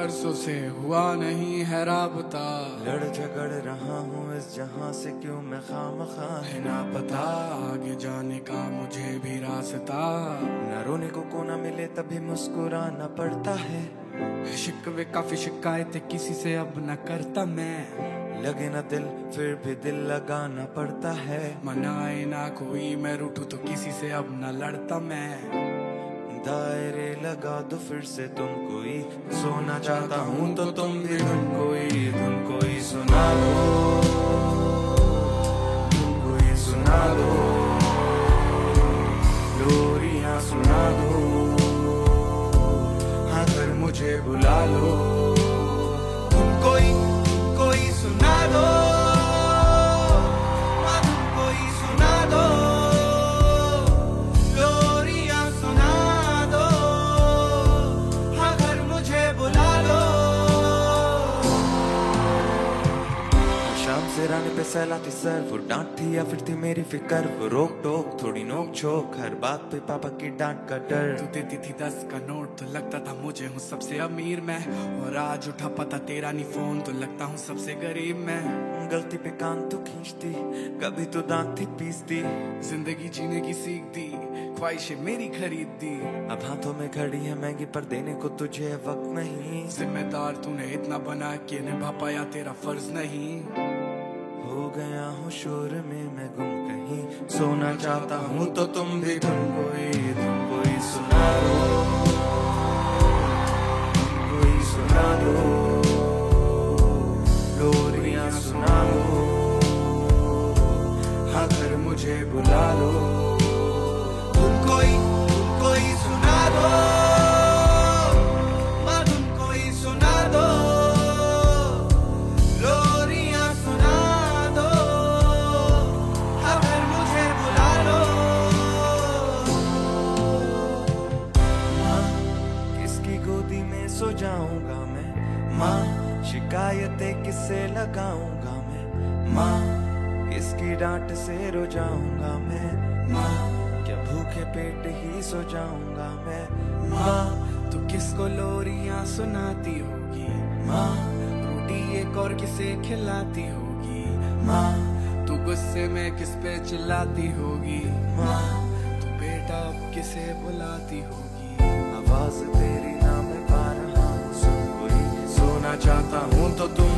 अरसों से हुआ नहीं है राबता, लड़ झगड़ रहा हूँ इस जहां से, क्यों मैं खामखा है ना पता आगे जाने का मुझे भी रास्ता। न रोने को ना मिले तभी मुस्कुराना पड़ता है। शिकवे काफी शिकायतें किसी से अब न करता मैं, लगे ना दिल फिर भी दिल लगाना पड़ता है। मनाए ना कोई मैं रूठूं तो किसी से अब न लड़ता मैं। दायरे लगा दो फिर से तुम कोई, सोना चाहता हूँ तो तुम भी धुन कोई सुना दो, धुन कोई सुना दो, लोरियां सुना दो, हाँ घर मुझे बुला लो, धुन कोई सुना दो, हाँ धुन कोई सुना दो, लोरियां सुना दो, हाँ घर मुझे बुला लो। शाम से रानी पे सहलाती सर, वो डांट थी या फिर थी मेरी फिकर, वो रोक टोक थोड़ी नोक झोंक, हर बात पे पापा की डांट का डर। तू देती थी 10 का नोट तो लगता था मुझे हूँ सबसे अमीर मैं, और आज उठा पता तेरा नहीं फोन तो लगता हूँ सबसे गरीब मैं। गलती पे कान तू खींचती, कभी तो दांत ही पीसती, जिंदगी जीने की सीख दी, ख्वाहिशें मेरी खरीद दी। अब हाथों में घड़ी है महंगी पर देने को तुझे वक्त नहीं। जिम्मेदार तूने इतना बना के निभा पाया तेरा फर्ज नहीं। हो गया हूँ शोर में मैं गुम कहीं, सोना चाहता हूँ तो तुम भी धुन कोई सुना दो, धुन कोई सुना दो, लोरियां सुना दो, हाँ घर मुझे बुला लो, धुन कोई सुना दो, हाँ धुन कोई सुना दो, लोरियां सुना दो, हाँ घर मुझे बुला लो। माँ किसकी गोदी में सो जाऊंगा मैं, माँ शिकायतें किससे लगाऊंगा मैं, माँ किसकी डांट से रो जाऊंगा मैं, माँ क्या भूखे पेट ही सो जाऊंगा मैं, माँ तू किसको लोरियां सुनाती होगी, माँ रोटी एक और किसे खिलाती होगी, माँ तू गुस्से में किस पे चिल्लाती होगी, माँ तू बेटा अब किसे बुलाती होगी। आवाज तेरी ना मैं पा रहा हूँ, सुन कोई, सोना चाहता हूँ तो तुम